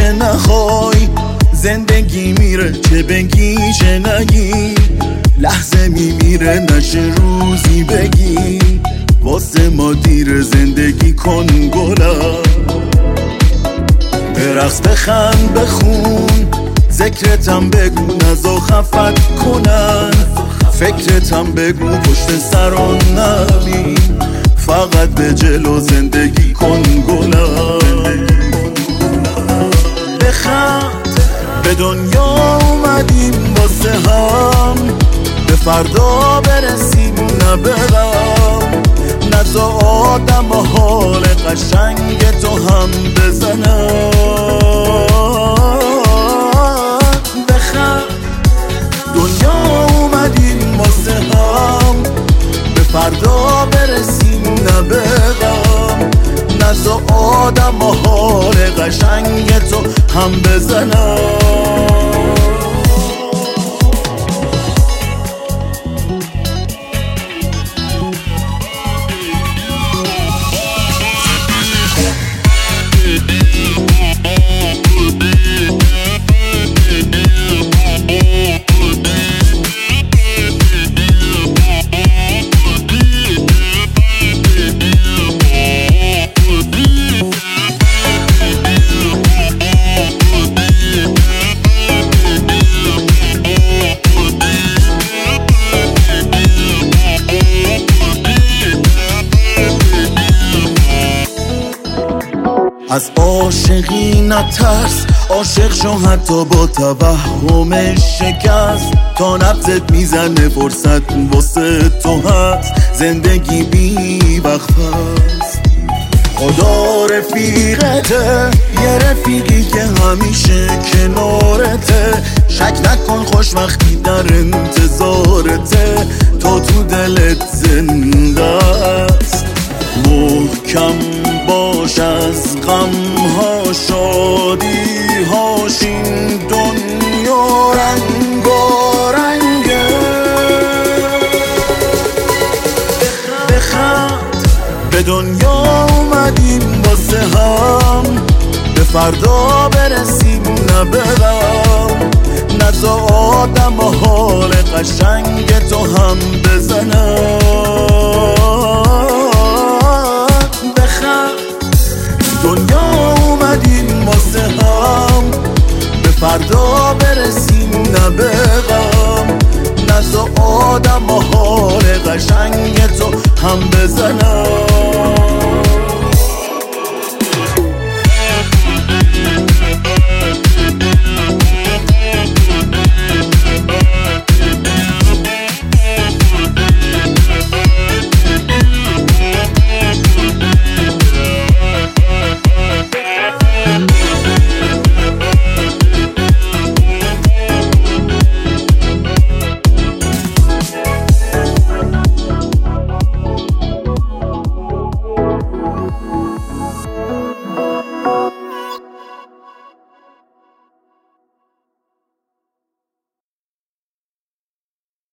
چه نخوای، زندگی میره چه بگی چه نگی، لحظه میمیره نشه روزی بگی، واسه ما دیر زندگی کن گلم. برقص بخند بخون، ذکرتم بگو نزا خفت کنن، فکرتم بگو پشت سران نبین، فقط به جلو زندگی کن گلم. بخند به دنیا اومدیم واسه هم، به فردا برسیم نه به غم، نزا آدم حال قشنگ تو هم بزنم. بخند دنیا اومدیم واسه هم، به فردا برسیم نه به غم، نزا آدم حال قشنگ تو هم بزنم. از عاشقی نترس، عاشق شو حتی با توهم شکست، تا نبضت میزنه فرصت واسه تو هست، زندگی بی وقت هست. خدا رفیقته، یه رفیقی که همیشه کنارته، شک نکن خوشبختی در انتظارته، تو تو دلت زنده است. محکم باش از غمها شادی هاش، این دنیا رنگارنگه. بخند به دنیا اومدیم واسه هم، به فردا برسیم نه به غم، نزا آدم حال قشنگ تو هم بزنم. دنیا اومدیم واسه هم، به فردا برسیم نه به غم، نزا آدم حال قشنگ تو هم بزنم.